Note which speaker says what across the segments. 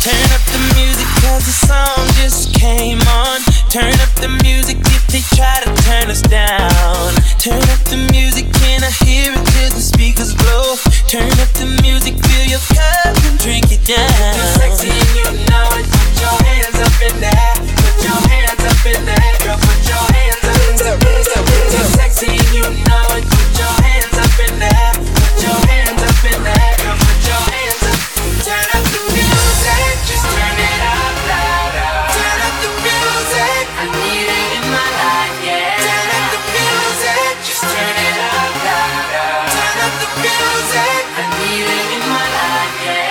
Speaker 1: Turn up the music 'cause the song just came on. Turn up the music if they try to turn us down. Turn up the music, can I hear it till the speakers blow? Turn up the music, fill your cup and drink it down. You're sexy and you know it, put your hands up in there. Put your hands up in there, girl, put your hands up in there. You're sexy and you know it, put your hands up in there. Put your hands up in there, girl, put your hands up. Turn up the music, just turn it up louder. Turn up the music, I need it in my life, yeah. Turn up the music, just turn it up louder. Turn up the music, I need it in my life, yeah.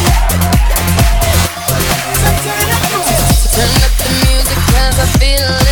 Speaker 2: Turn up the music 'cause I feel it.